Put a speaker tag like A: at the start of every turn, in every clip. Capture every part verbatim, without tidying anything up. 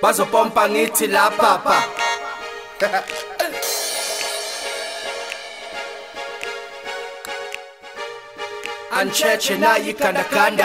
A: bazopompa ngithi la papa. Ancheche na yikanda kanda.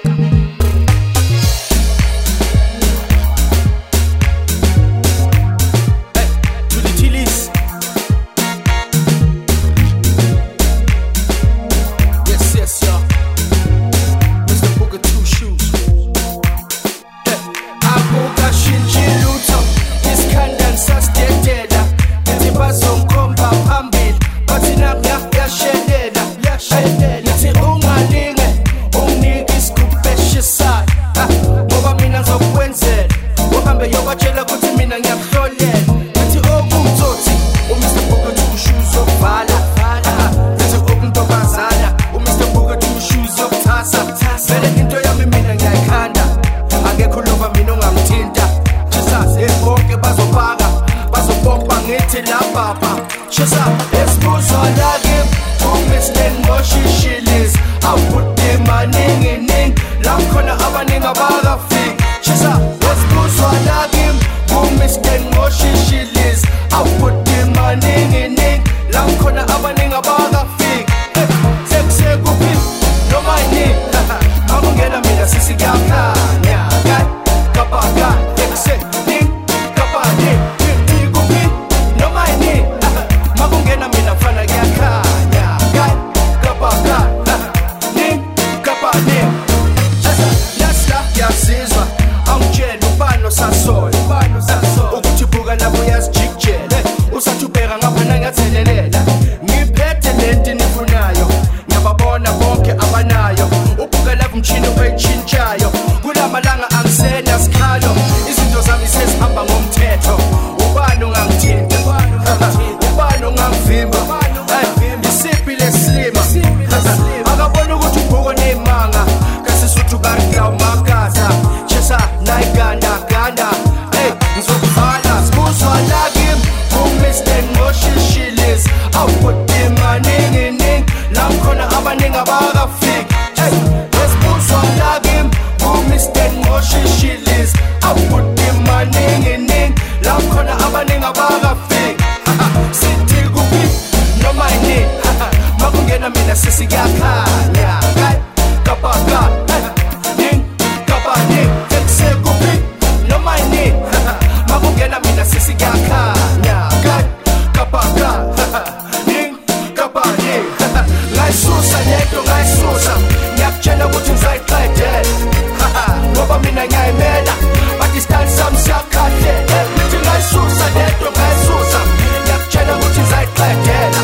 A: Shasa, esposo alagim, umisten moshishilis. I put the money in ning, lam kona abaning abaga fig. Shasa, esposo alagim, umisten moshishilis. I put the money in ning, lam kona abaning abaga fig. Sekse kupi, no money. Mamungena mina sisi gaka, nya gai, kapaga, sekse ning, kapani. Ukuthibuka lapho yazijikjele usathubheka ngaphana ngathelelela ngiphethe lento nifunayo ngiyababona bonke abanayo ubuka lapho umchini oyitshintshayo kulamalanga angisena sikhalo izinto zami sezihamba ngomthetho ubani ungangithinta ubani ungangivimba isiphi leslima akabona ukuthi ubhuko nemanga kasisuthu kanti awumakaza chesa nayiganda ganda ngizokufana sibuzo alagim umisten moshishilis. I put the money in ning, lam khona abaning abakafik. Sibuzo alagim umisten moshishilis. I put the money in ning, lam khona abaning abakafik. Sithi kuphi noma yini makungena mina sisi kuyakhanya kapaka ning kapani tekse kuphi noma yini makungena mina sisi kuyakhanya kapaka ning kapani ngayisusa lento ngayisusa ngiyakutshela ukuthi ngizayiqedela ngoba mina ngiyayimela but isikhathi sami siyakhathela ngithi ngayisusa lento ngayisusa ngiyakutshela ukuthi ngizayiqedela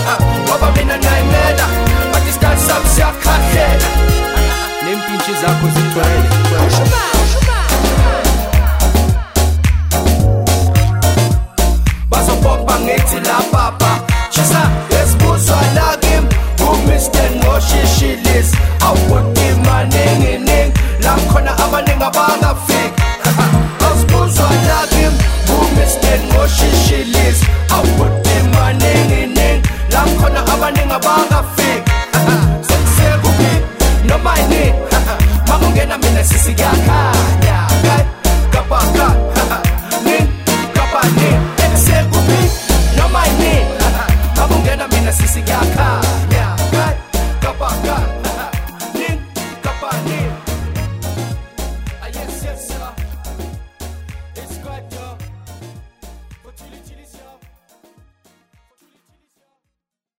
A: ngoba mina ngiyayimela but isikhathi sami siyakhathela nempintshi zakho